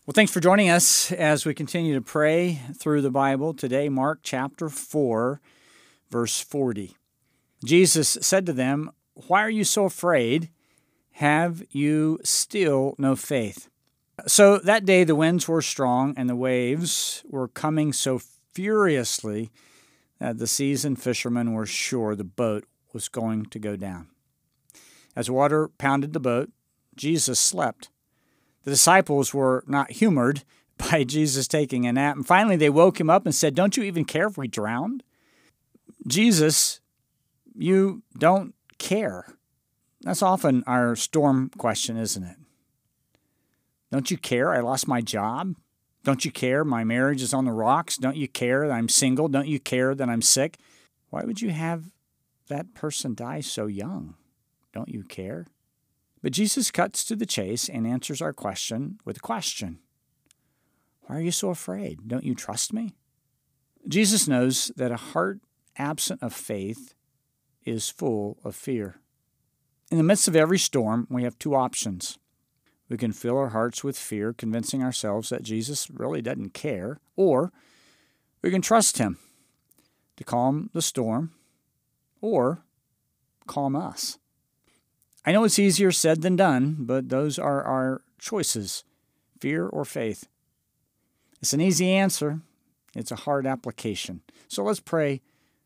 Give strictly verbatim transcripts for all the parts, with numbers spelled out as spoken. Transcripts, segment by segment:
Well, thanks for joining us as we continue to pray through the Bible. Today, Mark chapter four, verse forty. Jesus said to them, "Why are you so afraid? Have you still no faith?" So that day the winds were strong and the waves were coming so furiously that the seasoned fishermen were sure the boat was going to go down. As water pounded the boat, Jesus slept. The disciples were not humored by Jesus taking a nap, and finally they woke him up and said, "Don't you even care if we drowned?" Jesus, you don't care. That's often our storm question, isn't it? Don't you care I lost my job? Don't you care my marriage is on the rocks? Don't you care that I'm single? Don't you care that I'm sick? Why would you have that person die so young? Don't you care? But Jesus cuts to the chase and answers our question with a question. Why are you so afraid? Don't you trust me? Jesus knows that a heart absent of faith is full of fear. In the midst of every storm, we have two options. We can fill our hearts with fear, convincing ourselves that Jesus really doesn't care, or we can trust him to calm the storm or calm us. I know it's easier said than done, but those are our choices, fear or faith. It's an easy answer. It's a hard application. So let's pray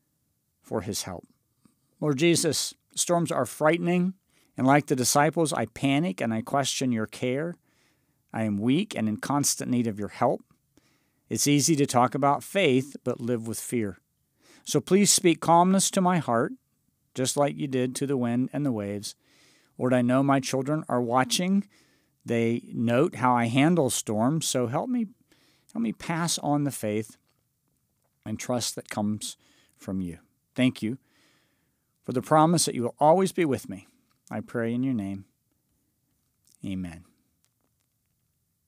for his help. Lord Jesus, storms are frightening, and like the disciples, I panic and I question your care. I am weak and in constant need of your help. It's easy to talk about faith, but live with fear. So please speak calmness to my heart, just like you did to the wind and the waves. Lord, I know my children are watching. They note how I handle storms, so help me, help me pass on the faith and trust that comes from you. Thank you for the promise that you will always be with me. I pray in your name. Amen.